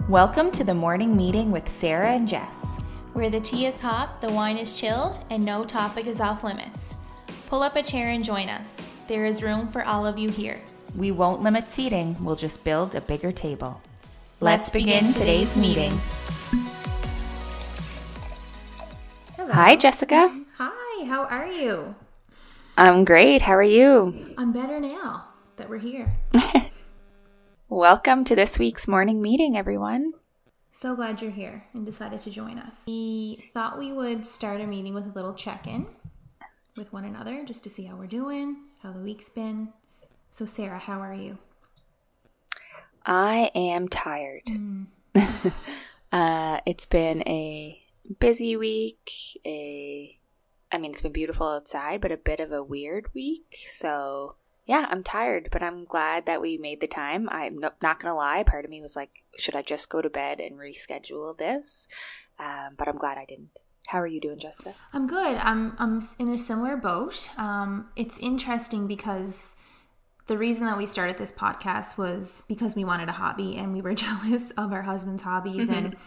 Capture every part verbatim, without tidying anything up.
Welcome to the morning meeting with Sarah and Jess, where the tea is hot, the wine is chilled, and no topic is off limits. Pull up a chair and join us. There is room for all of you here. We won't limit seating, we'll just build a bigger table. Let's, Let's begin, begin today's, today's meeting. Hello. Hi, Jessica. Hi, how are you? I'm great. How are you? I'm better now that we're here. Welcome to this week's morning meeting, everyone. So glad you're here and decided to join us. We thought we would start a meeting with a little check-in with one another just to see how we're doing, how the week's been. So, Sarah, how are you? I am tired. Mm. uh, it's been a busy week. A, I mean, it's been beautiful outside, but a bit of a weird week. So, yeah, I'm tired, but I'm glad that we made the time. I'm no, not going to lie. Part of me was like, should I just go to bed and reschedule this? Um, but I'm glad I didn't. How are you doing, Jessica? I'm good. I'm I'm in a similar boat. Um, it's interesting because the reason that we started this podcast was because we wanted a hobby and we were jealous of our husband's hobbies and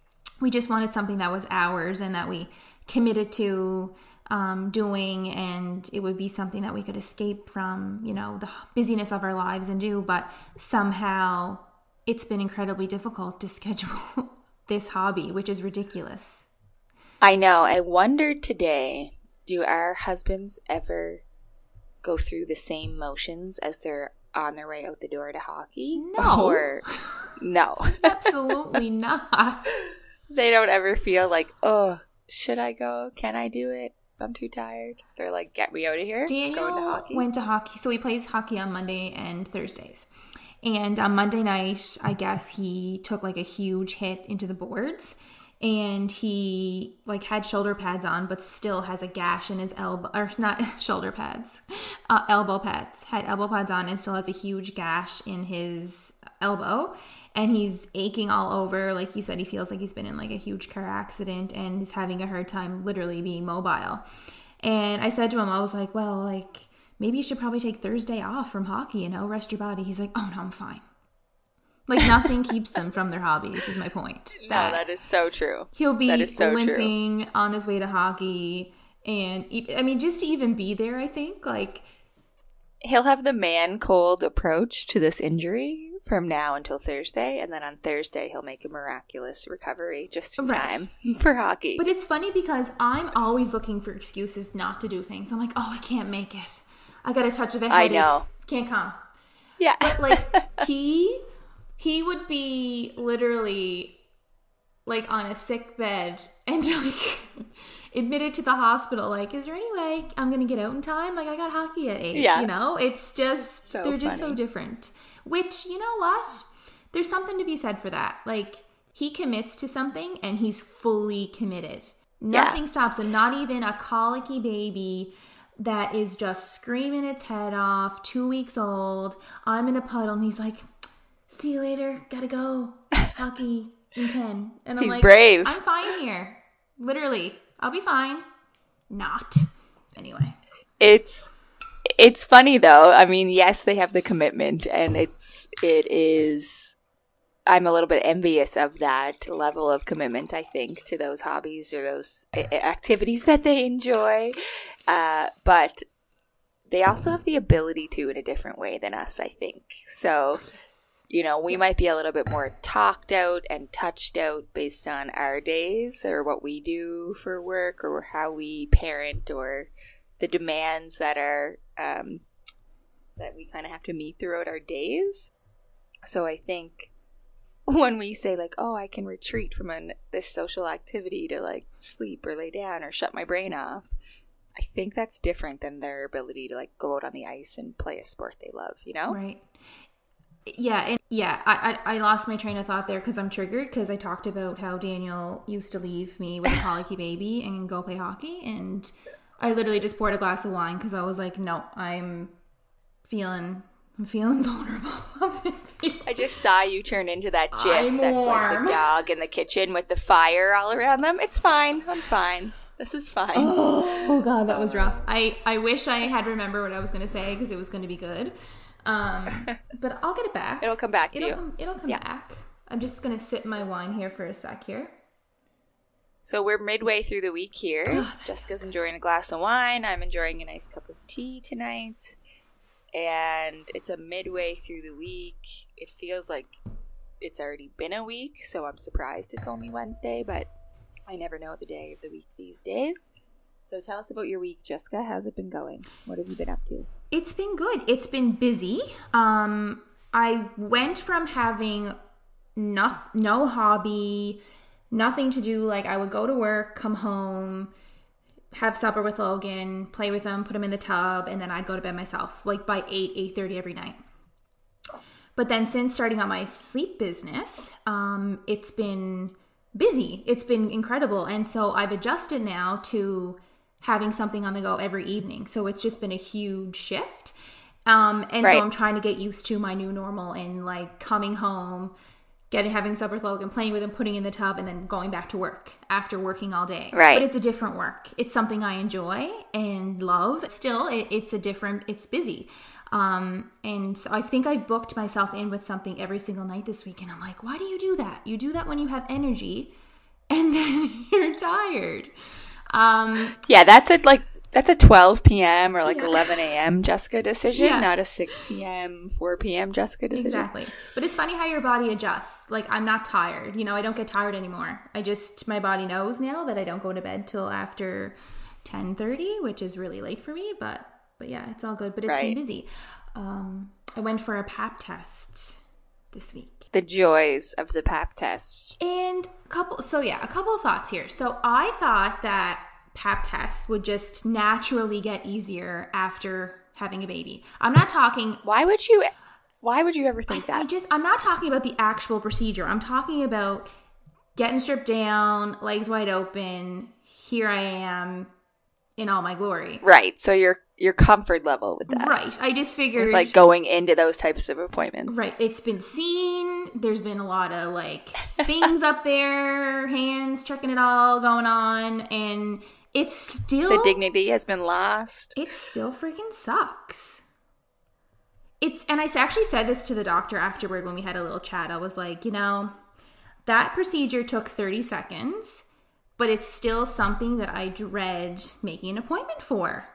we just wanted something that was ours and that we committed to um, doing, and it would be something that we could escape from, you know, the busyness of our lives and do. But somehow it's been incredibly difficult to schedule this hobby, which is ridiculous. I know. I wondered today, do our husbands ever go through the same motions as they're on their way out the door to hockey? No. Or no. Absolutely not. They don't ever feel like, oh, should I go? Can I do it? I'm too tired. They're like, get me out of here. Daniel going to hockey. went to hockey. So he plays hockey on Monday and Thursdays. And on Monday night, I guess he took like a huge hit into the boards. And he like had shoulder pads on, but still has a gash in his elbow, or not shoulder pads, uh, elbow pads, had elbow pads on and still has a huge gash in his elbow. And he's aching all over. Like you said, he feels like he's been in like a huge car accident and is having a hard time literally being mobile. And I said to him, I was like, well, like maybe you should probably take Thursday off from hockey, you know, rest your body. He's like, oh no, I'm fine. Like, nothing keeps them from their hobbies, is my point. That no, that is so true. He'll be that is so limping true. on his way to hockey. And, I mean, just to even be there, I think, like... He'll have the man-cold approach to this injury from now until Thursday. And then on Thursday, he'll make a miraculous recovery just in right. time for hockey. But it's funny because I'm always looking for excuses not to do things. I'm like, oh, I can't make it. I got a touch of a headache. I know. Can't come. Yeah. But, like, he... He would be literally like on a sick bed and like admitted to the hospital. Like, is there any way I'm going to get out in time? Like, I got hockey at eight. Yeah. You know, it's just, so they're just funny. so different. Which, you know what? There's something to be said for that. Like, he commits to something and he's fully committed. Nothing yeah. stops him. Not even a colicky baby that is just screaming its head off, two weeks old. I'm in a puddle and he's like, see you later, gotta go, hockey in ten. And I'm He's like, brave. I'm fine here. Literally, I'll be fine. Not. Anyway. It's it's funny though. I mean, yes, they have the commitment and it's it is I'm a little bit envious of that level of commitment, I think, to those hobbies or those activities that they enjoy. Uh, but they also have the ability to in a different way than us, I think. So you know, we might be a little bit more talked out and touched out based on our days or what we do for work or how we parent or the demands that are um, that we kind of have to meet throughout our days. So I think when we say like, oh, I can retreat from an, this social activity to like sleep or lay down or shut my brain off, I think that's different than their ability to like go out on the ice and play a sport they love, you know? Right. Yeah, and yeah, I, I I lost my train of thought there because I'm triggered because I talked about how Daniel used to leave me with a colicky baby and go play hockey, and I literally just poured a glass of wine because I was like, no, I'm feeling, I'm feeling vulnerable. I just saw you turn into that gif I'm that's warm. like the dog in the kitchen with the fire all around them. It's fine. I'm fine. This is fine. Oh, oh God, that was rough. I, I wish I had remembered what I was going to say because it was going to be good. Um, but I'll get it back. It'll come back to it'll you. Come, it'll come yeah. back. I'm just going to sip my wine here for a sec here. So we're midway through the week here. Oh, Jessica's enjoying a glass of wine. I'm enjoying a nice cup of tea tonight. And it's a midway through the week. It feels like it's already been a week, so I'm surprised it's only Wednesday, but I never know the day of the week these days. So tell us about your week, Jessica. How's it been going? What have you been up to? It's been good. It's been busy. Um, I went from having no, no hobby, nothing to do. Like, I would go to work, come home, have supper with Logan, play with him, put him in the tub, and then I'd go to bed myself, like by eight, eight thirty every night. But then since starting out my sleep business, um, it's been busy. It's been incredible. And so I've adjusted now to having something on the go every evening. So it's just been a huge shift. Um, and right. so I'm trying to get used to my new normal and like coming home, getting having supper with Logan, playing with him, putting in the tub, and then going back to work after working all day. Right. But it's a different work. It's something I enjoy and love. Still, it, it's a different, it's busy. Um, and so I think I've booked myself in with something every single night this week. And I'm like, why do you do that? You do that when you have energy and then you're tired. Um, yeah, that's a like that's a twelve p.m. or like yeah. eleven a.m. Jessica decision, Yeah. not a six p.m., four p.m. Jessica decision. Exactly. But it's funny how your body adjusts. Like, I'm not tired. You know, I don't get tired anymore. I just, my body knows now that I don't go to bed till after ten thirty, which is really late for me. But, but yeah, it's all good. But it's right. been busy. Um, I went for a pap test this week. The joys of the pap test. And a couple, so yeah, a couple of thoughts here. So I thought that pap tests would just naturally get easier after having a baby. I'm not talking. Why would you, why would you ever think I, that? I just, I'm not talking about the actual procedure. I'm talking about getting stripped down, legs wide open. Here I am in all my glory. Right. So your your comfort level with that. Right. I just figured with, like going into those types of appointments. Right. It's been seen. There's been a lot of like things up there, hands checking it all going on, and it's still the dignity has been lost. It still freaking sucks. It's and I actually said this to the doctor afterward when we had a little chat. I was like, you know, that procedure took thirty seconds, but it's still something that I dread making an appointment for.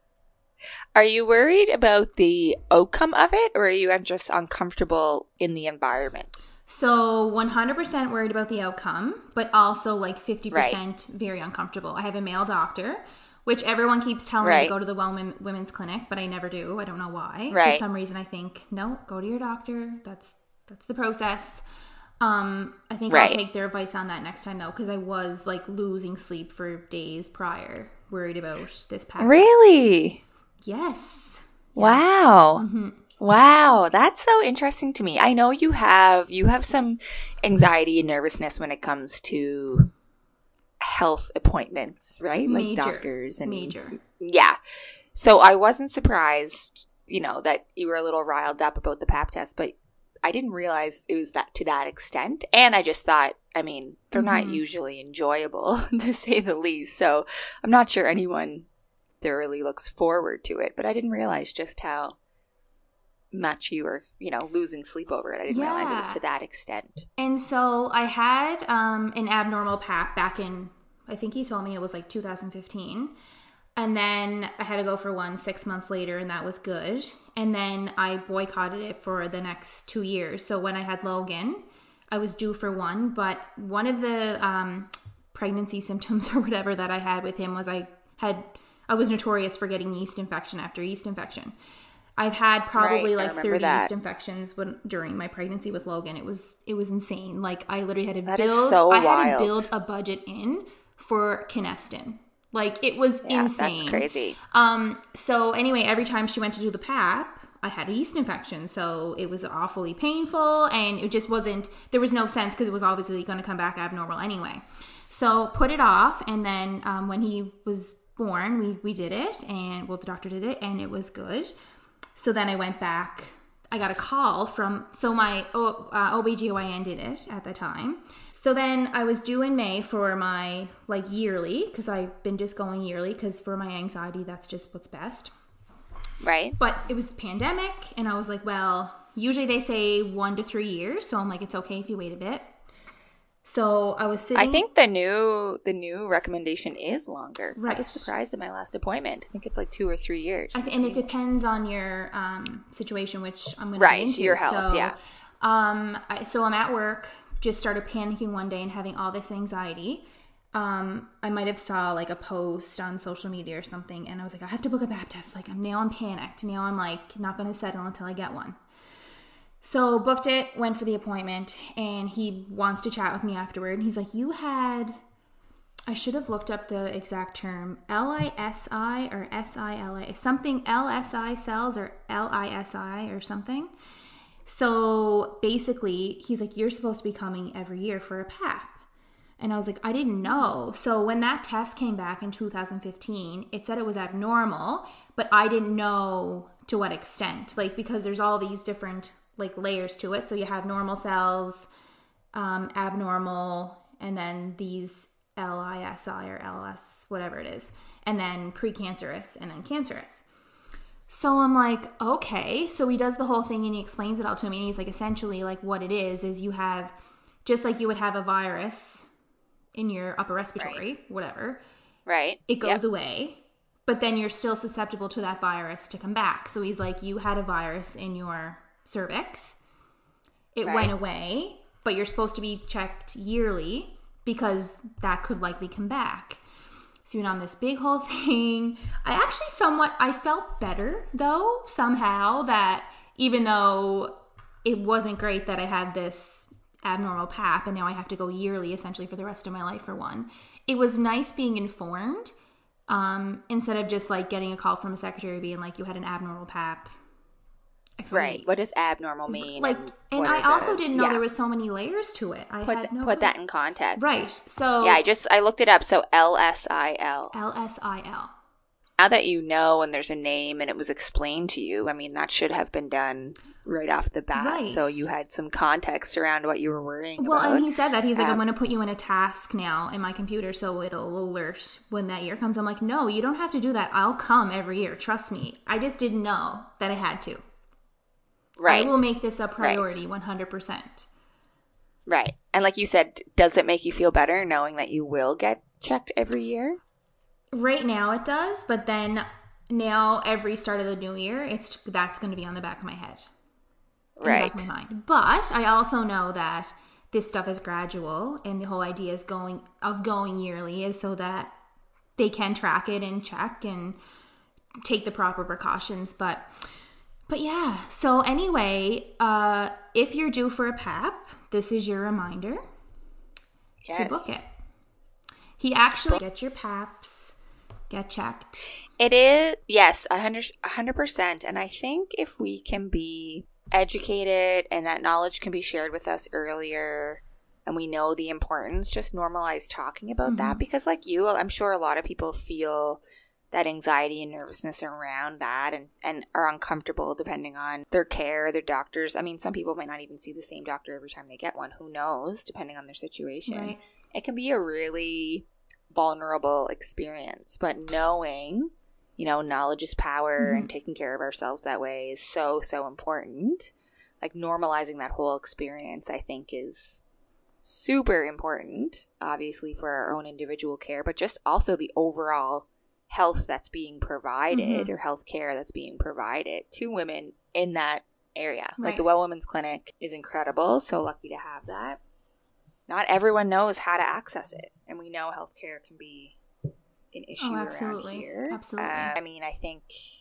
Are you worried about the outcome of it, or are you just uncomfortable in the environment? So one hundred percent worried about the outcome, but also like fifty percent right. very uncomfortable. I have a male doctor, which everyone keeps telling right. me to go to the Well Women's Clinic, but I never do. I don't know why. Right. For some reason, I think, no, go to your doctor. That's that's the process. Um, I think right. I'll take their advice on that next time, though, because I was like losing sleep for days prior, worried about this past. Really? Yes. Wow. Mm-hmm. Wow. That's so interesting to me. I know you have you have some anxiety and nervousness when it comes to health appointments, right? Major. Like doctors and Major. Yeah. So I wasn't surprised, you know, that you were a little riled up about the pap test, but I didn't realize it was that to that extent. And I just thought, I mean, they're mm-hmm. not usually enjoyable to say the least. So I'm not sure anyone thoroughly looks forward to it, but I didn't realize just how much you were, you know, losing sleep over it. I didn't yeah. realize it was to that extent. And so I had um, an abnormal pap back in, I think he told me it was like two thousand fifteen. And then I had to go for one six months later, and that was good. And then I boycotted it for the next two years. So when I had Logan, I was due for one, but one of the um, pregnancy symptoms or whatever that I had with him was I had, I was notorious for getting yeast infection after yeast infection. I've had probably right, like thirty that. yeast infections when during my pregnancy with Logan. It was it was insane. Like I literally had to that build is so I wild. had to build a budget in for Canestin. Like it was yeah, insane. That's crazy. Um so anyway, every time she went to do the pap, I had a yeast infection. So it was awfully painful, and it just wasn't there was no sense because it was obviously going to come back abnormal anyway. So put it off, and then um, when he was born, we we did it, and well the doctor did it, and it was good. So then I went back. I got a call from, so my o, uh, O B G Y N did it at the time. So then I was due in May for my like yearly, because I've been just going yearly because for my anxiety, that's just what's best. Right. But it was the pandemic, and I was like, well, Usually they say one to three years. So I'm like, it's okay if you wait a bit. So I was sitting. I think the new the new recommendation is longer. Right. I was surprised at my last appointment. I think it's like two or three years. I th- and it depends on your um, situation, which I'm going right, to get into. Your health, so, yeah. Um, I, so I'm at work, just started panicking one day and having all this anxiety. Um, I might have saw like a post on social media or something, and I was like, I have to book a pap test. Like, I'm now I'm panicked. Now I'm like not going to settle until I get one. So booked it, went for the appointment, and he wants to chat with me afterward. And he's like, you had, I should have looked up the exact term, L I S I or S I L A, something L S I cells or L I S I or something. So basically, he's like, you're supposed to be coming every year for a pap. And I was like, I didn't know. So when that test came back in two thousand fifteen, it said it was abnormal, but I didn't know to what extent. Like, because there's all these different like layers to it. So you have normal cells, um, abnormal, and then these L I S I or L S, whatever it is, and then precancerous, and then cancerous. So I'm like, okay. So he does the whole thing and he explains it all to me. And he's like, essentially, like what it is, is you have, just like you would have a virus in your upper respiratory, right. whatever. Right. It goes yep. away, but then you're still susceptible to that virus to come back. So he's like, you had a virus in your cervix. It right. went away, but you're supposed to be checked yearly because that could likely come back. So you're on this big whole thing. I actually somewhat, I felt better though, somehow, that even though it wasn't great that I had this abnormal pap and now I have to go yearly essentially for the rest of my life for one, it was nice being informed um, instead of just like getting a call from a secretary being like, you had an abnormal pap. Right. What does abnormal mean? Like, and, and I also the, didn't know yeah. there was so many layers to it. I put had no put clue. that in context. Right. So yeah, I just I looked it up. So L S I L. L S I L. Now that you know and there's a name and it was explained to you, I mean that should have been done right off the bat. Right. So you had some context around what you were worrying well, about. Well, and he said that he's like, um, I'm going to put you in a task now in my computer so it'll alert when that year comes. I'm like, no, you don't have to do that. I'll come every year. Trust me. I just didn't know that I had to. Right. I will make this a priority, right. one hundred percent. Right. And like you said, does it make you feel better knowing that you will get checked every year? Right now it does, but then now every start of the new year, it's that's going to be on the back of my head. Right. In the back of my mind. But I also know that this stuff is gradual, and the whole idea is going of going yearly is so that they can track it and check and take the proper precautions. But But yeah, so anyway, uh, if you're due for a pap, this is your reminder yes. to book it. He actually get your paps, get checked. It is, yes, one hundred percent. And I think if we can be educated and that knowledge can be shared with us earlier and we know the importance, just normalize talking about mm-hmm. that. Because like you, I'm sure a lot of people feel that anxiety and nervousness around that and, and are uncomfortable depending on their care, their doctors. I mean, some people might not even see the same doctor every time they get one. Who knows, depending on their situation. Right. It can be a really vulnerable experience. But knowing, you know, knowledge is power mm-hmm. and taking care of ourselves that way is so, so important. Like normalizing that whole experience, I think, is super important, obviously, for our own individual care, but just also the overall health that's being provided mm-hmm. or health care that's being provided to women in that area. Right. Like the Well Women's Clinic is incredible. So lucky to have that. Not everyone knows how to access it. And we know healthcare can be an issue oh, absolutely. around here. Absolutely. Uh, I mean, I think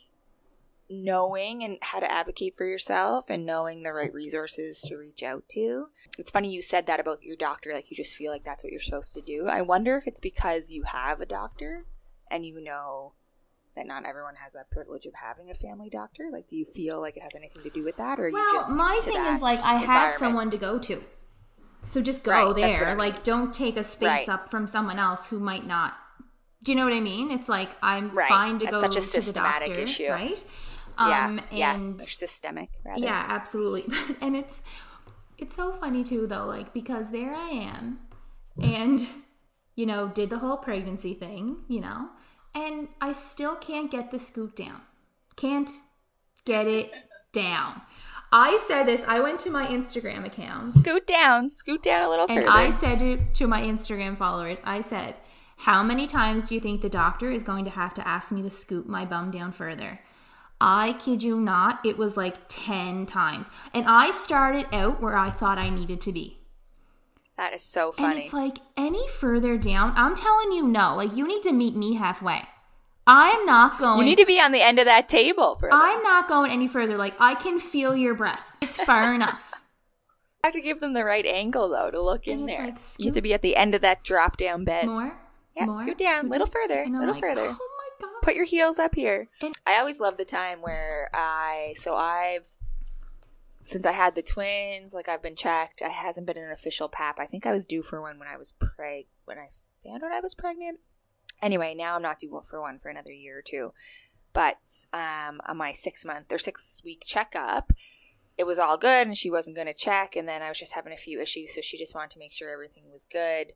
knowing and how to advocate for yourself and knowing the right resources to reach out to. It's funny you said that about your doctor, like you just feel like that's what you're supposed to do. I wonder if it's because you have a doctor and you know that not everyone has that privilege of having a family doctor. Like, do you feel like it has anything to do with that, or are well, you just my used to thing that is like I have someone to go to, so just go right, there. I mean. Like, don't take a space right. up from someone else who might not. Do you know what I mean? It's like I'm right. fine to That's go such a to systematic the doctor, issue. right? Yeah, Um, yeah, and or systemic. Rather. Yeah, absolutely. And it's it's so funny too, though, like because there I am, and you know, did the whole pregnancy thing, you know. And I still can't get the scoop down. Can't get it down. I said this. I went to my Instagram account. Scoot down. Scoot down a little and further. And I said to, to my Instagram followers, I said, how many times do you think the doctor is going to have to ask me to scoot my bum down further? I kid you not, it was like ten times. And I started out where I thought I needed to be. That is so funny. And it's like, any further down, I'm telling you no. Like, you need to meet me halfway. I'm not going. You need to be on the end of that table. For I'm not going any further. Like, I can feel your breath. It's far enough. I have to give them the right angle, though, to look and in it's there. Like, you have to be at the end of that drop-down bed. More? Yeah, More? scoot down. A little further. A little like, further. Oh my God. Put your heels up here. And- I always love the time where I, so I've, since I had the twins, like I've been checked. I hasn't been an official P A P. I think I was due for one when I was preg, when I found out I was pregnant. Anyway, now I'm not due for one for another year or two. But um, on my six month or six week checkup, it was all good and she wasn't going to check. And then I was just having a few issues. So she just wanted to make sure everything was good.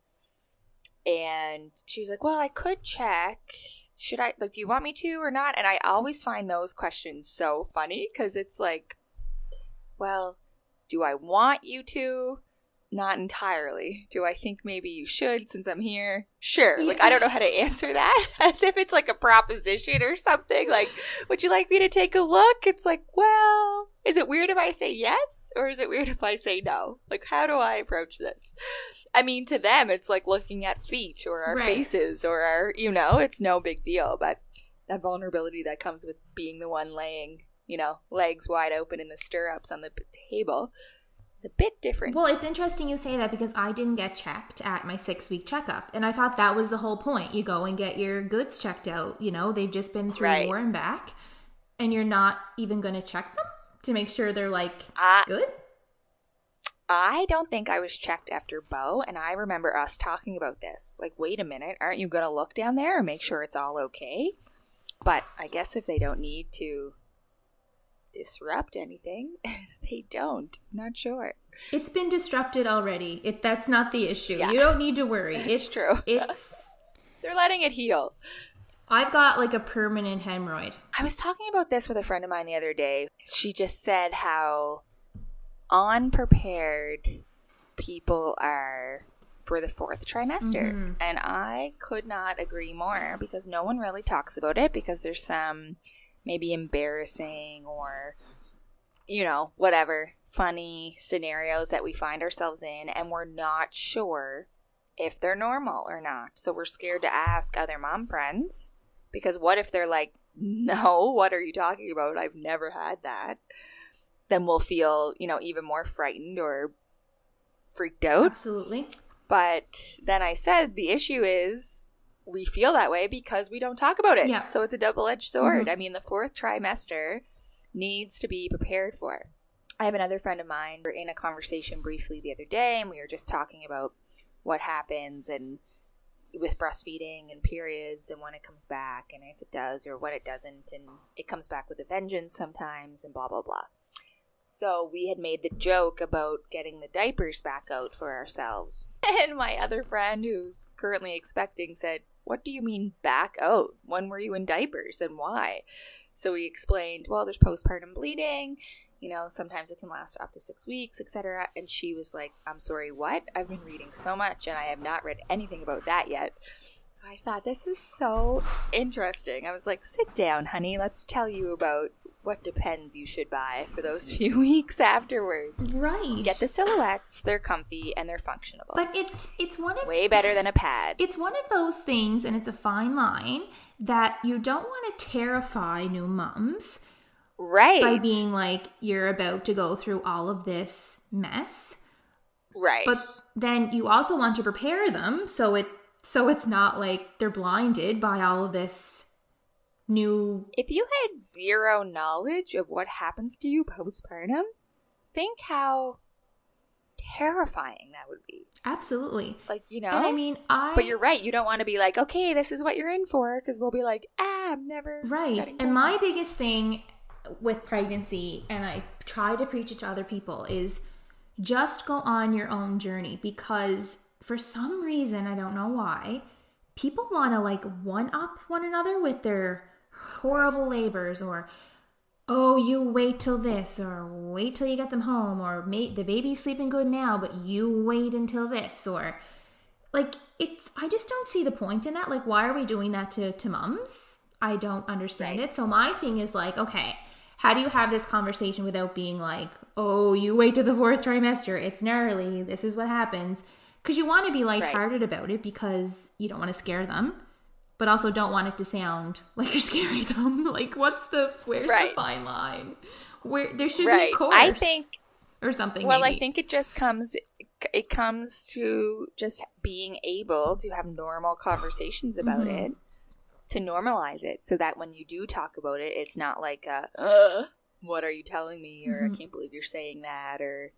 And she was like, well, I could check. Should I, like, do you want me to or not? And I always find those questions so funny because it's like, well, do I want you to? Not entirely. Do I think maybe you should since I'm here? Sure. Like, I don't know how to answer that as if it's like a proposition or something. Like, would you like me to take a look? It's like, well, is it weird if I say yes? Or is it weird if I say no? Like, how do I approach this? I mean, to them, it's like looking at feet or our right. faces or our, you know, it's no big deal. But that vulnerability that comes with being the one laying, you know, legs wide open in the stirrups on the table. It's a bit different. Well, it's interesting you say that because I didn't get checked at my six-week checkup. And I thought that was the whole point. You go and get your goods checked out. You know, they've just been through right. war and back. And you're not even going to check them to make sure they're, like, uh, good? I don't think I was checked after Beau. And I remember us talking about this. Like, wait a minute. Aren't you going to look down there and make sure it's all okay? But I guess if they don't need to disrupt anything, they don't. Not sure. It's been disrupted already. It that's not the issue. Yeah. You don't need to worry. It's, it's true. It's they're letting it heal. I've got like a permanent hemorrhoid. I was talking about this with a friend of mine the other day. She just said how unprepared people are for the fourth trimester. Mm-hmm. And I could not agree more because no one really talks about it because there's some maybe embarrassing or, you know, whatever, funny scenarios that we find ourselves in, and we're not sure if they're normal or not. So we're scared to ask other mom friends because what if they're like, no, what are you talking about? I've never had that. Then we'll feel, you know, even more frightened or freaked out. Absolutely. But then I said the issue is we feel that way because we don't talk about it. Yeah. So it's a double-edged sword. Mm-hmm. I mean, the fourth trimester needs to be prepared for. I have another friend of mine. We were in a conversation briefly the other day, and we were just talking about what happens and with breastfeeding and periods and when it comes back and if it does or when it doesn't, and it comes back with a vengeance sometimes and blah, blah, blah. So we had made the joke about getting the diapers back out for ourselves. And my other friend who's currently expecting said, what do you mean back out? When were you in diapers and why? So we explained, well, there's postpartum bleeding. You know, sometimes it can last up to six weeks, et cetera. And she was like, I'm sorry, what? I've been reading so much and I have not read anything about that yet. So I thought, this is so interesting. I was like, sit down, honey. Let's tell you about what Depends you should buy for those few weeks afterwards. Right. Get the silhouettes. They're comfy and they're functional. But it's it's one of way better than a pad. It's one of those things, and it's a fine line, that you don't want to terrify new moms. Right. By being like, you're about to go through all of this mess. Right. But then you also want to prepare them so it so it's not like they're blinded by all of this new... If you had zero knowledge of what happens to you postpartum, think how terrifying that would be. Absolutely. Like, you know? And I mean, I... But you're right. You don't want to be like, okay, this is what you're in for, because they'll be like, ah, I'm never... Right. And my biggest thing with pregnancy, and I try to preach it to other people, is just go on your own journey, because for some reason, I don't know why, people want to like one up one another with their horrible labors or oh, you wait till this, or wait till you get them home, or may- the baby's sleeping good now, but you wait until this, or like it's. I just don't see the point in that. Like, why are we doing that to to moms? I don't understand Right. it. So my thing is like, okay, how do you have this conversation without being like, oh, you wait to the fourth trimester, it's gnarly, this is what happens? Because you want to be Right. lighthearted about it because you don't want to scare them, but also don't want it to sound like you're scaring them. Like, what's the, where's the Right. fine line? Where there should Right. be a course I think, or something. well, maybe. I think it just comes, it comes to just being able to have normal conversations about Mhm. it, to normalize it, so that when you do talk about it, it's not like a, uh, what are you telling me? Or Mhm. I can't believe you're saying that. Or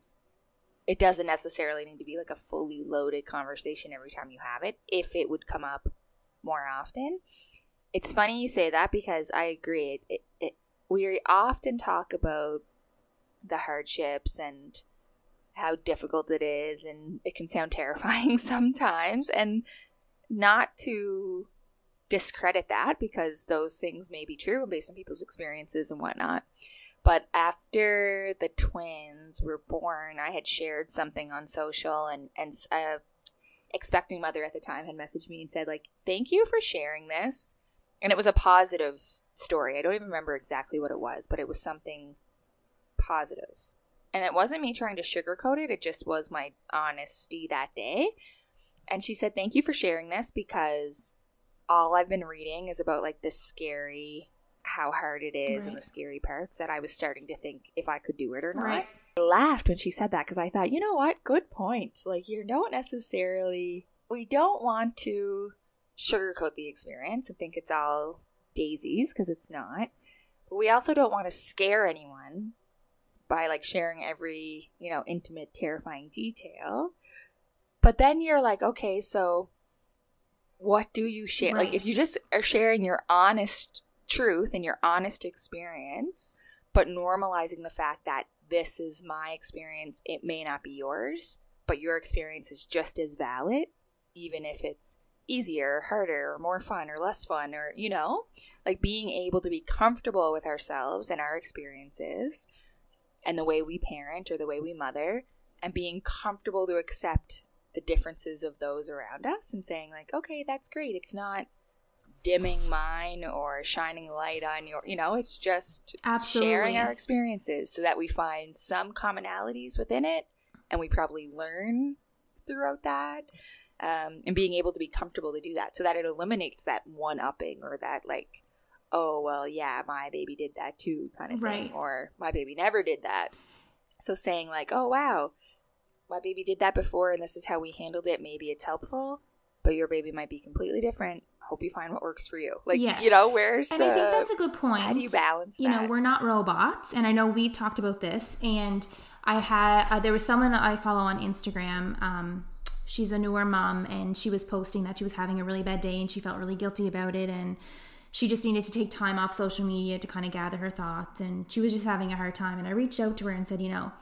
it doesn't necessarily need to be like a fully loaded conversation every time you have it, if it would come up more often. It's funny you say that, because I agree. It, it, it, we often talk about the hardships and how difficult it is, and it can sound terrifying sometimes, and not to discredit that, because those things may be true based on people's experiences and whatnot. But after the twins were born, I had shared something on social, and and a expecting mother at the time had messaged me and said, like, thank you for sharing this. And it was a positive story. I don't even remember exactly what it was, but it was something positive. And it wasn't me trying to sugarcoat it. It just was my honesty that day. And she said, thank you for sharing this, because all I've been reading is about like this scary, how hard it is, Right. and the scary parts, that I was starting to think if I could do it or not. Right. I laughed when she said that, because I thought, you know what? Good point. Like, you don't necessarily, we don't want to sugarcoat the experience and think it's all daisies, because it's not. But we also don't want to scare anyone by like sharing every, you know, intimate, terrifying detail. But then you're like, okay, so what do you share? Right. Like, if you just are sharing your honest truth and your honest experience, but normalizing the fact that this is my experience, it may not be yours, but your experience is just as valid, even if it's easier, harder, or more fun, or less fun, or, you know, like being able to be comfortable with ourselves and our experiences and the way we parent or the way we mother, and being comfortable to accept the differences of those around us, and saying like, okay, that's great. It's not dimming mine or shining light on your, you know, it's just Absolutely. sharing our experiences, so that we find some commonalities within it, and we probably learn throughout that, um, and being able to be comfortable to do that, so that it eliminates that one-upping, or that like, oh, well, yeah, my baby did that too kind of Right. thing, or my baby never did that. So saying like, oh, wow, my baby did that before and this is how we handled it. Maybe it's helpful, but your baby might be completely different. Hope you find what works for you. Like, Yeah. you know, where's And the... I think that's a good point. How do you balance You that? know, we're not robots, and I know we've talked about this, and I had, uh, there was someone I follow on Instagram, um, she's a newer mom, and she was posting that she was having a really bad day, and she felt really guilty about it, and she just needed to take time off social media to kind of gather her thoughts, and she was just having a hard time. And I reached out to her and said, you know,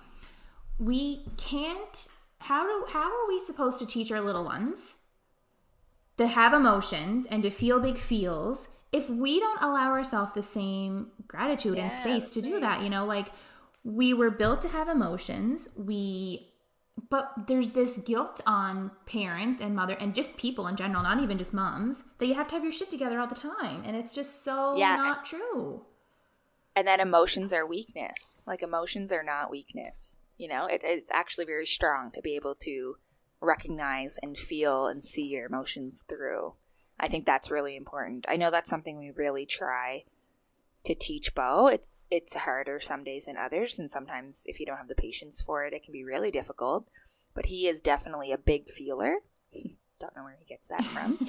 we can't, how do how are we supposed to teach our little ones to have emotions and to feel big feels if we don't allow ourselves the same gratitude Yeah, and space to do right. that? You know, like, we were built to have emotions. We But there's this guilt on parents and mother and just people in general, not even just moms, that you have to have your shit together all the time. And it's just so Yeah. not true. And that emotions are weakness. Like, emotions are not weakness. You know, it, it's actually very strong to be able to recognize and feel and see your emotions through. I think that's really important. I know that's something we really try to teach Bo. It's it's harder some days than others, and sometimes if you don't have the patience for it, it can be really difficult. But he is definitely a big feeler. Don't know where he gets that from.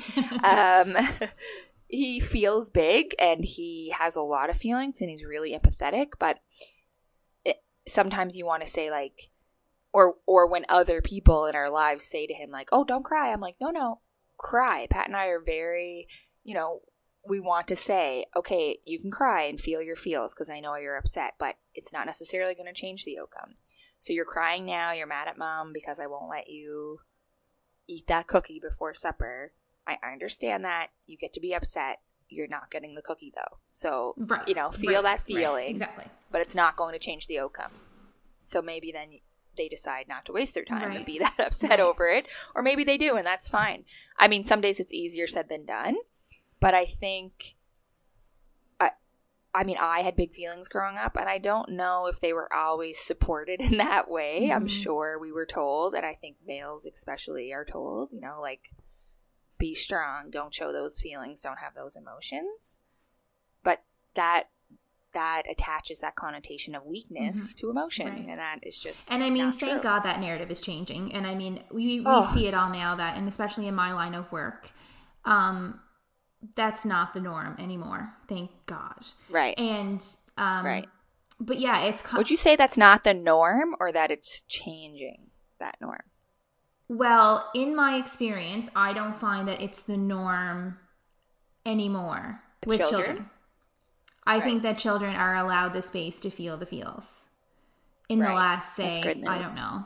um, he feels big, and he has a lot of feelings, and he's really empathetic. But it, sometimes you want to say like, or or when other people in our lives say to him like, "Oh, don't cry," I'm like, "No, no, cry." Pat and I are very, you know. We want to say, okay, you can cry and feel your feels because I know you're upset, but it's not necessarily going to change the outcome. So you're crying now, you're mad at mom because I won't let you eat that cookie before supper. I, I understand that. You get to be upset, you're not getting the cookie though. So, right. you know, feel right. that feeling. Right. Exactly. But it's not going to change the outcome. So maybe then they decide not to waste their time right. and be that upset right. over it. Or maybe they do, and that's fine. I mean, some days it's easier said than done. But I think, I, I mean, I had big feelings growing up, and I don't know if they were always supported in that way. Mm-hmm. I'm sure we were told, and I think males especially are told, you know, like, be strong, don't show those feelings, don't have those emotions. But that that attaches that connotation of weakness mm-hmm. to emotion, right. and that is just and I mean, not thank true. God that narrative is changing. And I mean, we we oh. see it all now that, and especially in my line of work, um, that's not the norm anymore. Thank God. Right. And um, right. But yeah, it's. Con- Would you say that's not the norm, or that it's changing that norm? Well, in my experience, I don't find that it's the norm anymore with children. children. I right. think that children are allowed the space to feel the feels. In right. the last, say, I don't know,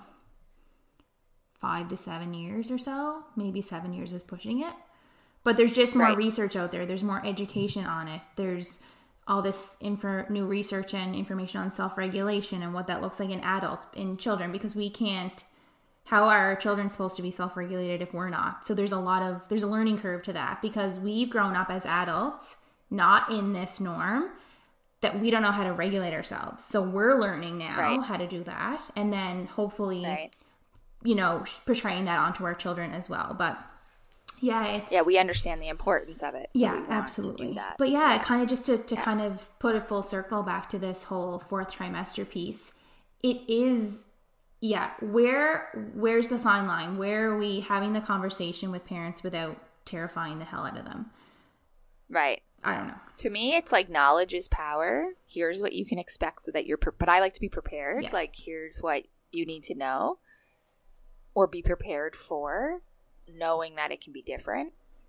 five to seven years or so. Maybe seven years is pushing it. But there's just more right. research out there. There's more education on it. There's all this info, new research and information on self-regulation and what that looks like in adults, in children, because we can't. How are our children supposed to be self-regulated if we're not? So there's a lot of, there's a learning curve to that, because we've grown up as adults, not in this norm, that we don't know how to regulate ourselves. So we're learning now right. how to do that. And then hopefully, right. you know, portraying that onto our children as well. But yeah, it's. Yeah, we understand the importance of it. So yeah, absolutely. But yeah, yeah. kind of just to, to yeah. kind of put a full circle back to this whole fourth trimester piece, it is. Yeah, where where's the fine line? Where are we having the conversation with parents without terrifying the hell out of them? Right. I don't know. To me, it's like knowledge is power. Here's what you can expect so that you're, pre- but I like to be prepared. Yeah. Like, here's what you need to know or be prepared for, knowing that it can be different.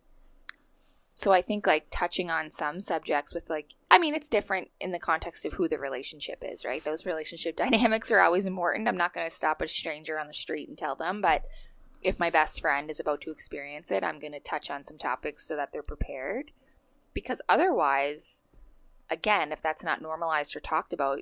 So I think, like, touching on some subjects with, like, I mean, it's different in the context of who the relationship is, right? Those relationship dynamics are always important. I'm not going to stop a stranger on the street and tell them, but if my best friend is about to experience it, I'm going to touch on some topics so that they're prepared. Because otherwise, again, if that's not normalized or talked about,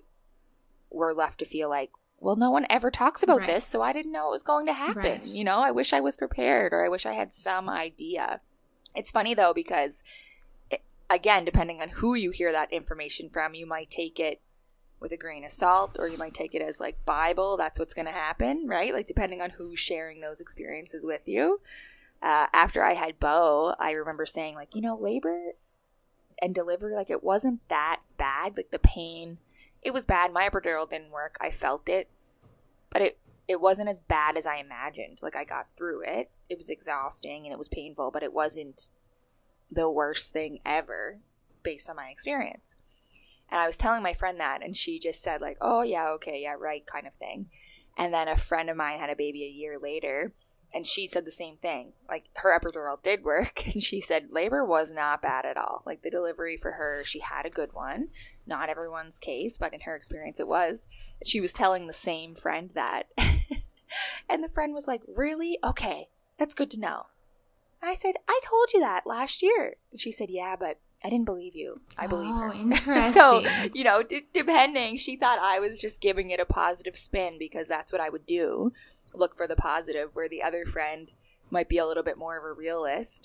we're left to feel like, well, no one ever talks about right. this, so I didn't know it was going to happen. Right. You know, I wish I was prepared, or I wish I had some idea. It's funny, though, because, it, again, depending on who you hear that information from, you might take it with a grain of salt, or you might take it as, like, Bible. That's what's going to happen, right? Like, depending on who's sharing those experiences with you. Uh, after I had Beau, I remember saying, like, you know, labor and delivery, like, it wasn't that bad. Like, the pain, it was bad. My epidural didn't work. I felt it. But it It wasn't as bad as I imagined. Like, I got through it. It was exhausting and it was painful, but it wasn't the worst thing ever based on my experience. And I was telling my friend that, and she just said, like, oh, yeah, okay, yeah, right, kind of thing. And then a friend of mine had a baby a year later, and she said the same thing. Like, her epidural did work, and she said labor was not bad at all. Like, the delivery for her, she had a good one. Not everyone's case, but in her experience it was. She was telling the same friend that. And the friend was like, really? Okay, that's good to know. And I said, I told you that last year. And she said, yeah, but I didn't believe you. I believe her. Oh, interesting. So, you know, d- depending, she thought I was just giving it a positive spin because that's what I would do. Look for the positive, where the other friend might be a little bit more of a realist.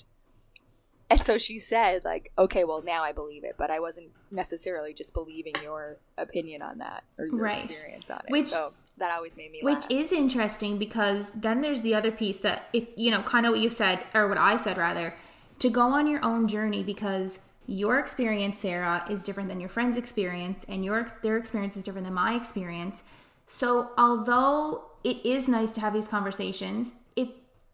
And so she said, like, okay, well, now I believe it, but I wasn't necessarily just believing your opinion on that or your right. experience on it. Which, so that always made me which laugh. Which is interesting, because then there's the other piece that, it, you know, kind of what you said, or what I said rather, to go on your own journey, because your experience, Sarah, is different than your friend's experience, and your their experience is different than my experience. So although it is nice to have these conversations, it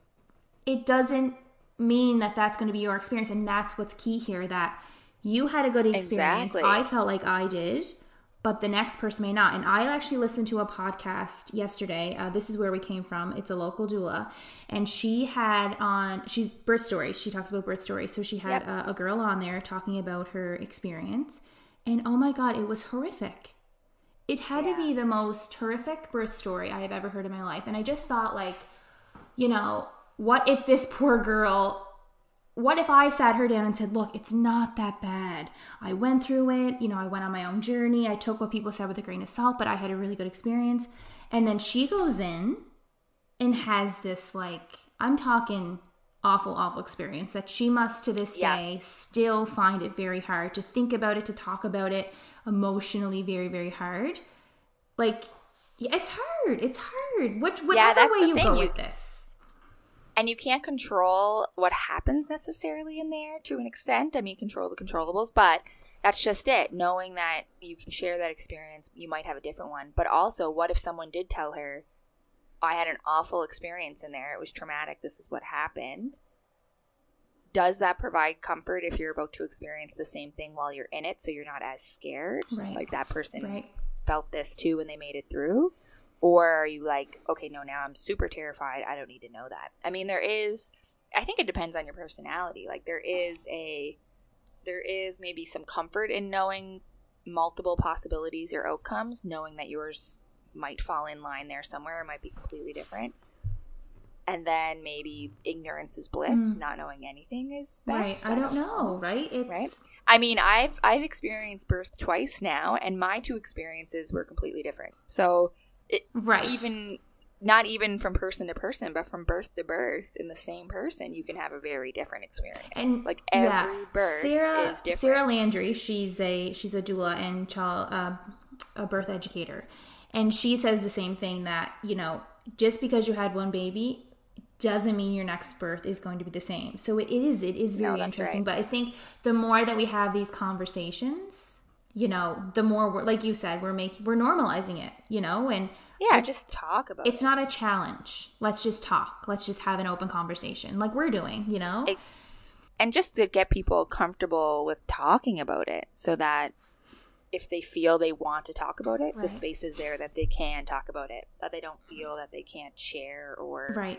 it doesn't mean that that's going to be your experience. And that's what's key here, that you had a good experience. Exactly. I felt like I did, but the next person may not. And I actually listened to a podcast yesterday. Uh, this is where we came from. It's a local doula. And she had on, she's birth stories. She talks about birth stories. So she had yep. a, a girl on there talking about her experience. And oh my God, it was horrific. It had yeah. to be the most horrific birth story I have ever heard in my life. And I just thought, like, you know, what if this poor girl what if I sat her down and said, look, it's not that bad. I went through it. You know, I went on my own journey. I took what people said with a grain of salt, but I had a really good experience. And then she goes in and has this, like, I'm talking awful, awful experience that she must to this yeah. day still find it very hard to think about it, to talk about it, emotionally very, very hard. Like, yeah, it's hard. It's hard. Which, whatever yeah, way you thing. go you, with this. And you can't control what happens necessarily in there to an extent. I mean, control the controllables, but that's just it. Knowing that you can share that experience, you might have a different one. But also, what if someone did tell her, I had an awful experience in there. It was traumatic. This is what happened. Does that provide comfort if you're about to experience the same thing while you're in it, so you're not as scared? Right. Like that person right. felt this too when they made it through? Or are you like, okay, no, now I'm super terrified. I don't need to know that. I mean, there is, I think it depends on your personality. Like there is a, there is maybe some comfort in knowing multiple possibilities or outcomes, knowing that yours might fall in line there somewhere, it might be completely different. And then maybe ignorance is bliss, mm. not knowing anything is best. Right, I, I don't know, know. right? It's... Right? I mean, I've I've experienced birth twice now, and my two experiences were completely different. So, it, right. even not even from person to person, but from birth to birth in the same person, you can have a very different experience. And like every yeah, birth Sarah, is different. Sarah Landry, she's a she's a doula and child uh, a birth educator. And she says the same thing, that, you know, just because you had one baby doesn't mean your next birth is going to be the same. So it is, it is very no, interesting. Right. But I think the more that we have these conversations, you know, the more we're, like you said, we're making, we're normalizing it, you know, and yeah, it, just talk about it's it. not a challenge. Let's just talk. Let's just have an open conversation like we're doing, you know, it, and just to get people comfortable with talking about it so that if they feel they want to talk about it, right. the space is there that they can talk about it, that they don't feel that they can't share or right.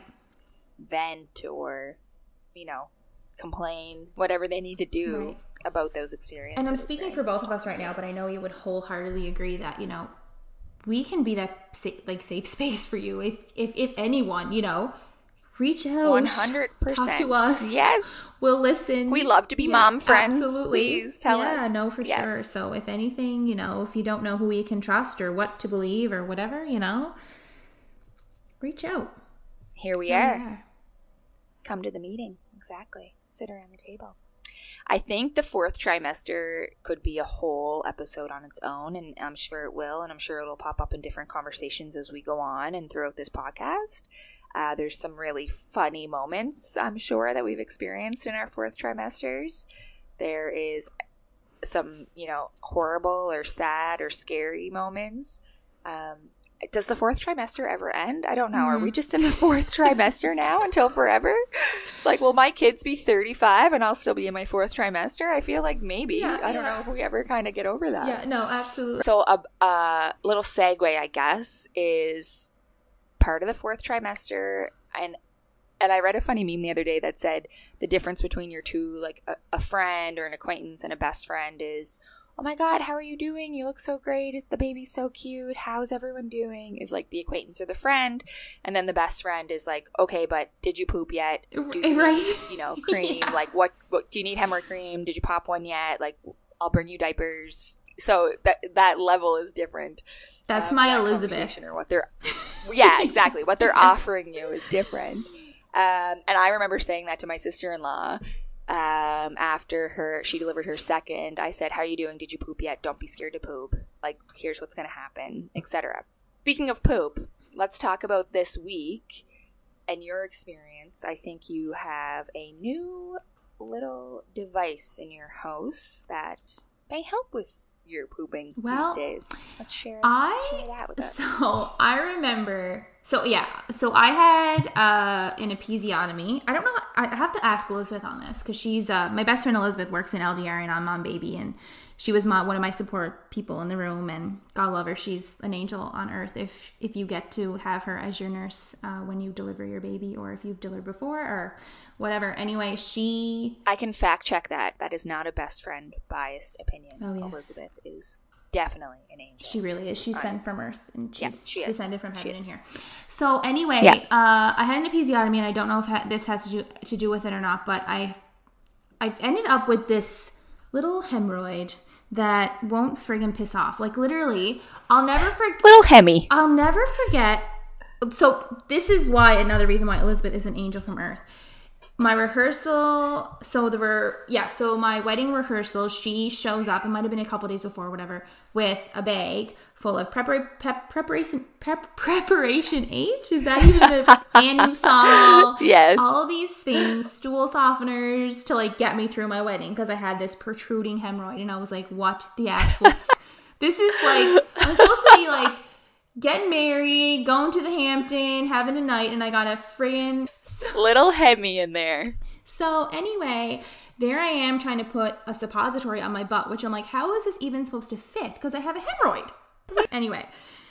vent or, you know, complain, whatever they need to do right. about those experiences. And I'm speaking right? for both of us right now, but I know you would wholeheartedly agree that, you know, we can be that sa- like safe space for you. If, if, if anyone, you know, reach out, one hundred percent talk to us. Yes. We'll listen. We love to be yeah, mom friends. Absolutely. Please tell yeah, us. Yeah, no, for yes. sure. So if anything, you know, if you don't know who you can trust or what to believe or whatever, you know, reach out. Here we Here are. we are. Come to the meeting. Exactly. Sit around the table. I think the fourth trimester could be a whole episode on its own, and I'm sure it will, and I'm sure it'll pop up in different conversations as we go on and throughout this podcast. Uh, there's some really funny moments, I'm sure, that we've experienced in our fourth trimesters. There is some, you know, horrible or sad or scary moments. Um, does the fourth trimester ever end? I don't know. Mm-hmm. Are we just in the fourth trimester now until forever? Like, will my kids be thirty-five and I'll still be in my fourth trimester? I feel like maybe. Yeah, I don't yeah. know if we ever kind of get over that. Yeah, no, absolutely. So a, a little segue, I guess, is part of the fourth trimester, and and I read a funny meme the other day that said the difference between your two, like a, a friend or an acquaintance and a best friend is, oh my god, how are you doing? You look so great. The baby's so cute. How's everyone doing? Is like the acquaintance or the friend. And then the best friend is like, okay, but did you poop yet? Do you right. need, you know, cream? yeah. Like, what, what, do you need Hemorrhoid cream? Did you pop one yet? Like, I'll bring you diapers. So that that level is different. That's um, my that Elizabeth. Or what they're, yeah, exactly. What they're offering you is different. Um, and I remember saying that to my sister-in-law. Um, after her, she delivered her second, I said, how are you doing? Did you poop yet? Don't be scared to poop. Like, here's what's going to happen, et cetera. Speaking of poop, let's talk about this week and your experience. I think you have a new little device in your house that may help with your pooping well, these days. Let's share, I, share that with us. So, I remember... So, yeah. So, I had uh, an episiotomy. I don't know. I have to ask Elizabeth on this because she's... Uh, my best friend Elizabeth works in L D R and I'm Mom Baby. And she was my, one of my support people in the room. And God love her. She's an angel on earth if if you get to have her as your nurse uh, when you deliver your baby or if you've delivered before or whatever. Anyway, she... I can fact check that. That is not a best friend biased opinion. Oh, yes. Elizabeth is... definitely an angel. She really is. She's sent from Earth and she's yeah, she descended from heaven in here. So anyway, yeah. uh, I had an episiotomy and I don't know if ha- this has to do, to do with it or not, but I I've ended up with this little hemorrhoid that won't friggin' piss off. Like, literally, I'll never forget. Little Hemi. I'll never forget. So this is why, another reason why Elizabeth is an angel from Earth. My rehearsal, so there were, yeah, so my wedding rehearsal, she shows up, it might have been a couple days before, whatever, with a bag full of prepar- pep- preparation, pep- preparation H? Is that even the anusol? Yes. All these things, stool softeners to like get me through my wedding because I had this protruding hemorrhoid and I was like, what the actual, f- this is like, I'm supposed to be like, getting married, going to the Hampton, having a night, and I got a friggin' little Hemi in there. So anyway, there I am trying to put a suppository on my butt, which I'm like, how is this even supposed to fit? Because I have a hemorrhoid. Anyway,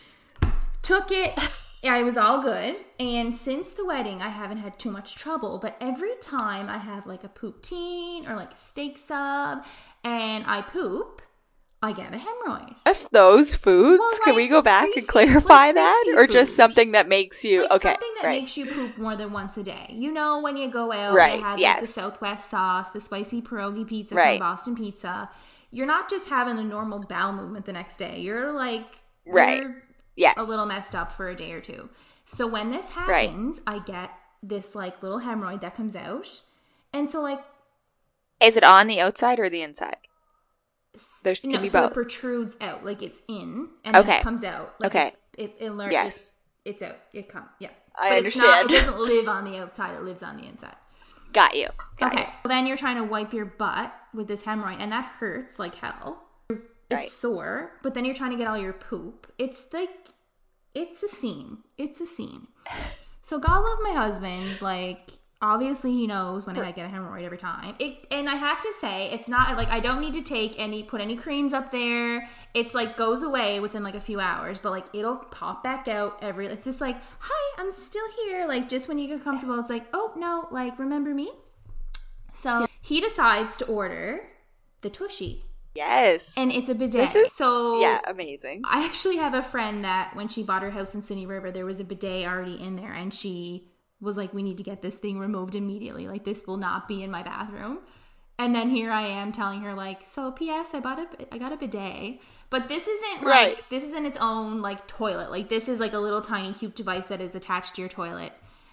took it. I was all good. And since the wedding, I haven't had too much trouble. But every time I have like a poutine or like a steak sub and I poop, I get a hemorrhoid. Just those foods? Well, like, Can we go back greasy, and clarify like that? greasy Or just food. something that makes you, Like okay, something that right. makes you poop more than once a day. You know, when you go out, Right, you have yes. like the Southwest sauce, the spicy pierogi pizza Right. from Boston Pizza. You're not just having a normal bowel movement the next day. You're like, Right. you're Yes. a little messed up for a day or two. So when this happens, right. I get this like little hemorrhoid that comes out. And so like. Is it on the outside or the inside? There's can no, be so both. it protrudes out, like it's in, and then Okay. it comes out. Like Okay. It's, it, it learns. Yes. It's, it's out. It comes. Yeah. I but understand. It's not, it doesn't live on the outside. It lives on the inside. Got you. Got okay. You. Well, then you're trying to wipe your butt with this hemorrhoid, and that hurts like hell. It's Right. sore, but then you're trying to get all your poop. It's like, it's a scene. It's a scene. So God love my husband. Like, obviously he knows when I get a hemorrhoid every time. It, and I have to say, it's not like I don't need to take any, put any creams up there. It's like goes away within like a few hours, but like it'll pop back out every, it's just like, hi, I'm still here. Like just when you get comfortable, it's like, oh no, like remember me? So he decides to order the Tushy. Yes. And it's a bidet. This is, so yeah, amazing. I actually have a friend that when she bought her house in Sydney River, there was a bidet already in there, and she was like, we need to get this thing removed immediately. Like, this will not be in my bathroom. And then here I am telling her, like, so P S I bought a, I got a bidet. But this isn't, like, right. this isn't its own, like, toilet. Like, this is, like, a little tiny cute device that is attached to your toilet.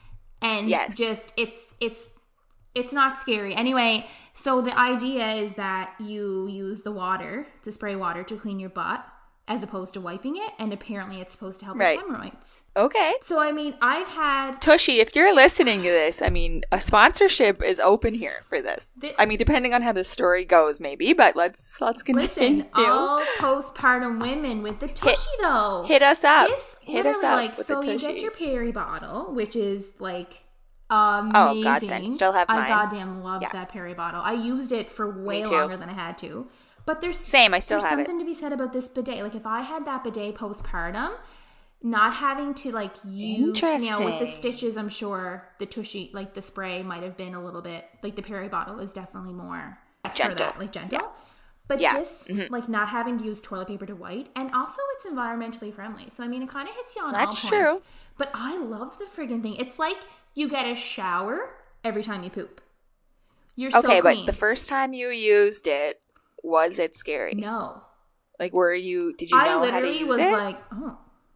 And yes. just, it's, it's, it's not scary. Anyway, so the idea is that you use the water, the spray water, to clean your butt as opposed to wiping it. And apparently it's supposed to help right. with hemorrhoids. Okay. So, I mean, I've had... Tushy, if you're listening to this, I mean, a sponsorship is open here for this. The, I mean, depending on how the story goes, maybe, but let's let's continue. Listen, all postpartum women with the Tushy, hit, though. Hit us up. This, hit us up like, with so the you Tushy. get your Peri bottle, which is, like... Amazing. Oh, godsend. Still have mine. I goddamn loved yeah. that Peri bottle. I used it for way longer than I had to. But there's same. I still there's have something it. to be said about this bidet. Like if I had that bidet postpartum, not having to like use, you know, with the stitches, I'm sure the Tushy, like the spray, might have been a little bit like the Peri bottle is definitely more gentle, that, like gentle. Yeah. But yeah. just mm-hmm. like not having to use toilet paper to wipe, and also it's environmentally friendly. So I mean, it kind of hits you on That's all points. true. But I love the friggin' thing. It's like you get a shower every time you poop. You're okay, so clean. But the first time you used it, was it scary? No. Like, were you? Did you know I how to literally use was it? like, oh,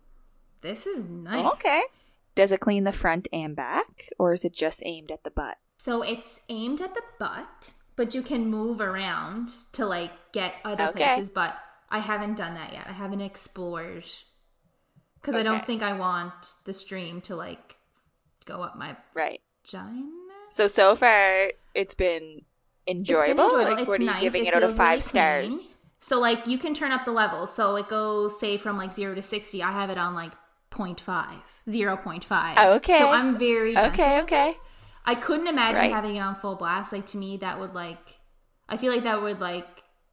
this is nice. Oh, okay. Does it clean the front and back, or is it just aimed at the butt? So it's aimed at the butt, but you can move around to like get other okay. places. But I haven't done that yet. I haven't explored because okay. I don't think I want the stream to like go up my right. vagina. So, so far, it's been enjoyable? It's been enjoyable. Like, it's what are you nice. giving it, it out of five really stars? Clean. So, like, you can turn up the levels. So, it goes, say, from, like, zero to sixty. I have it on, like, zero point five. zero point five. Oh, okay. So, I'm very gentle. Okay, okay. I couldn't imagine right. having it on full blast. Like, to me, that would, like, I feel like that would, like,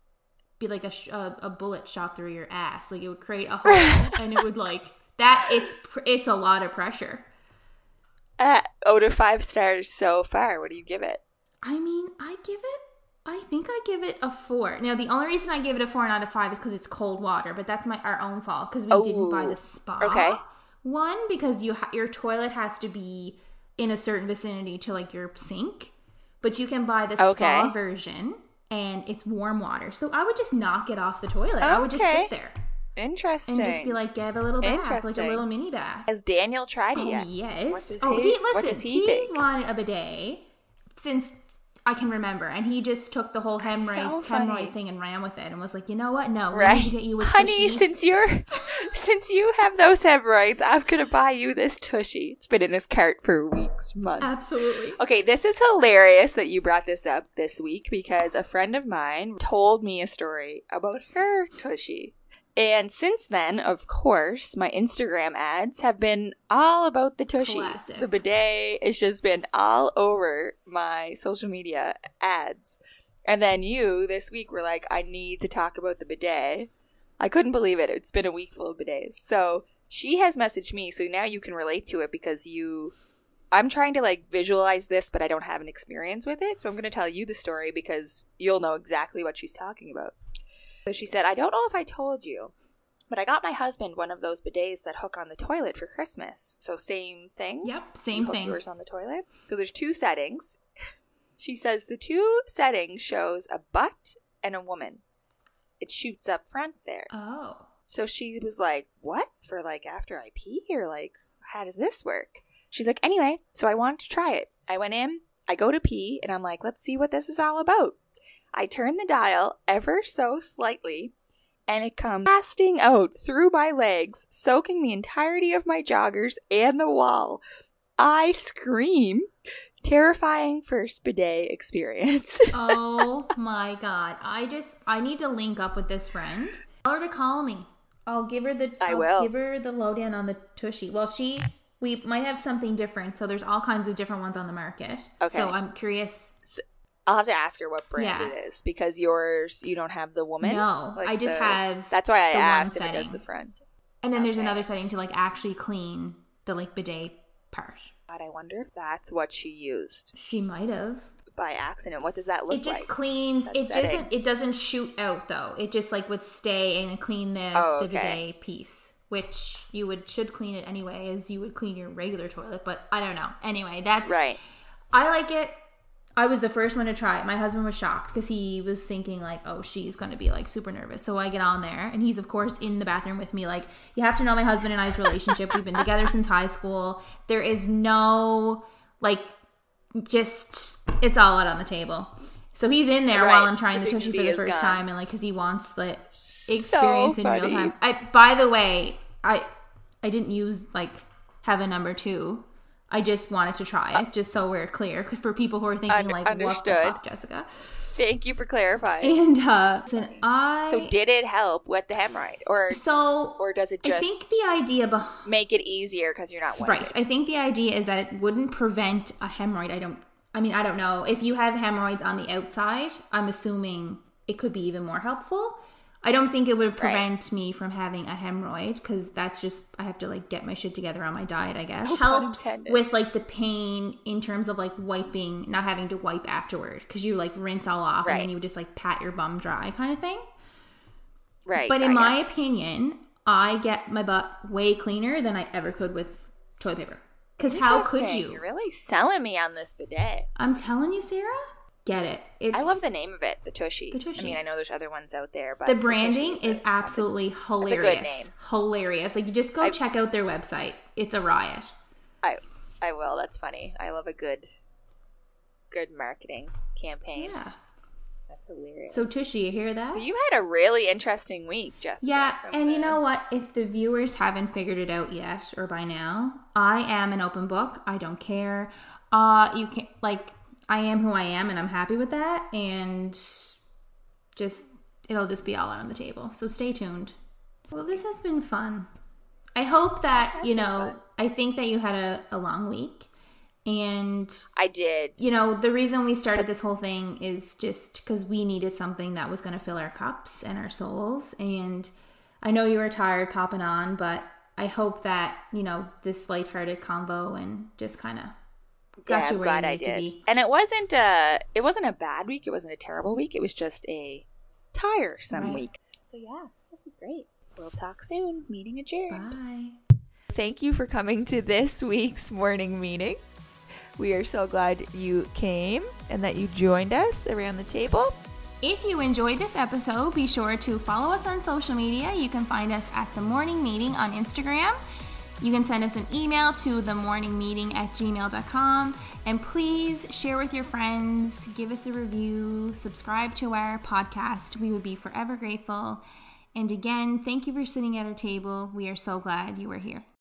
be like a, sh- a, a bullet shot through your ass. Like, it would create a hole, and it would, like, that, it's it's a lot of pressure. Uh, out of five stars so far, what do you give it? I mean, I give it, I think I give it a four. Now, the only reason I give it a four out of five is because it's cold water, but that's my our own fault because we oh, didn't buy the spa okay. one because you ha- your toilet has to be in a certain vicinity to like your sink. but you can buy the Okay. spa version, and it's warm water. So I would just knock it off the toilet. I would just Okay. sit there Interesting. and just be like, give a little bath, like a Interesting. little mini bath. Has Daniel tried it Oh, yet? yes. What does oh, he, he, listen, what does he he's think? wanted a bidet since I can remember, and he just took the whole hemorrhoid, so funny. hemorrhoid thing and ran with it and was like, you know what? No, we Right. need to get you a Honey, tushy. since you're since you have those hemorrhoids, I'm gonna buy you this tushy. It's been in his cart for weeks, months. Absolutely. Okay, this is hilarious that you brought this up this week because a friend of mine told me a story about her tushy. And since then, of course, my Instagram ads have been all about the tushy. Classic. The bidet. It's just been all over my social media ads. And then you, this week, were like, I need to talk about the bidet. I couldn't believe it. It's been a week full of bidets. So she has messaged me, so now you can relate to it because you... I'm trying to, like, visualize this, but I don't have an experience with it. So I'm going to tell you the story because you'll know exactly what she's talking about. So she said, I don't know if I told you, but I got my husband one of those bidets that hook on the toilet for Christmas. So same thing? Yep, same Hook thing. yours on the toilet. So there's two settings. She says the two settings shows a butt and a woman. It shoots up front there. Oh. So she was like, what? For like after I pee? Or like, how does this work? She's like, anyway, so I wanted to try it. I went in, I go to pee, and I'm like, let's see what this is all about. I turn the dial ever so slightly, and it comes blasting out through my legs, soaking the entirety of my joggers and the wall. I scream. Terrifying first bidet experience. Oh my god. I just, I need to link up with this friend. Tell her to call me. I'll give her the, I I'll will. give her the lowdown on the tushy. Well, she, we might have something different. So there's all kinds of different ones on the market. Okay. So I'm curious. I'll have to ask her what brand Yeah. it is because yours, you don't have the woman. No, Like I just the- have That's why I the one asked if it does setting. the front. And then there's Okay. another setting to like actually clean the like bidet part. God, I wonder if that's what she used She might have. by accident. What does that look It just like? cleans. that It setting? doesn't. It doesn't shoot out though. It just like would stay and clean the Oh, the okay. bidet piece, which you would should clean it anyway, as you would clean your regular toilet. But I don't know. Anyway, that's Right. I like it. I was the first one to try it. My husband was shocked because he was thinking like, oh, she's going to be like super nervous. So I get on there and he's of course in the bathroom with me. Like, you have to know my husband and I's relationship. We've been together since high school. There is no like, just, it's all out on the table. So he's in there Right. while I'm trying The the tushy for dignity the is first gone. time. And like, cause he wants the So experience in real funny. time. I, by the way, I, I didn't use like have a number two. I just wanted to try it, just so we're clear. For people who are thinking, Un- like, understood. what the fuck, Jessica? Thank you for clarifying. And, uh, listen, I... So did it help with the hemorrhoid? Or So, or does it I just think the idea behind... make it easier because you're not wiping? Right. I think the idea is that it wouldn't prevent a hemorrhoid. I don't... I mean, I don't know. If you have hemorrhoids on the outside, I'm assuming it could be even more helpful. I don't think it would prevent Right. me from having a hemorrhoid because that's just, I have to like get my shit together on my diet, I guess. No pun Helps intended. with like the pain in terms of like wiping, not having to wipe afterward because you like rinse all off Right. and then you would just like pat your bum dry kind of thing. Right. But in I my get- opinion, I get my butt way cleaner than I ever could with toilet paper. Because how could Interesting. you? You're really selling me on this bidet. I'm telling you, Sarah, get it. It's, I love the name of it, the Tushy. The Tushy. I mean, I know there's other ones out there, but The the branding Tushy is absolutely good hilarious. name. Hilarious. Like, you just go I- check out their website. It's a riot. I I will. That's funny. I love a good good marketing campaign. Yeah. That's hilarious. So, Tushy, you hear that? So you had a really interesting week, Jessica. Yeah, from and you the- know what? If the viewers haven't figured it out yet or by now, I am an open book. I don't care. Uh, you can like I am who I am and I'm happy with that, and just it'll just be all out on the table. So stay tuned. Well, this has been fun. I hope that, you know, I think that you had a, a long week, and I did. you know, the reason we started this whole thing is just because we needed something that was going to fill our cups and our souls. And I know you were tired popping on, but I hope that, you know, this lighthearted convo and just kind of got yeah, you I'm where glad you I need to did. be. And it wasn't a it wasn't a bad week. It wasn't a terrible week. It was just a tiresome Right. week. So yeah, this is great. We'll talk soon. Meeting adjourned. Bye. Thank you for coming to this week's morning meeting. We are so glad you came and that you joined us around the table. If you enjoyed this episode, be sure to follow us on social media. You can find us at The Morning Meeting on Instagram. You can send us an email to themorningmeeting at gmail dot com. And please share with your friends, give us a review, subscribe to our podcast. We would be forever grateful. And again, thank you for sitting at our table. We are so glad you were here.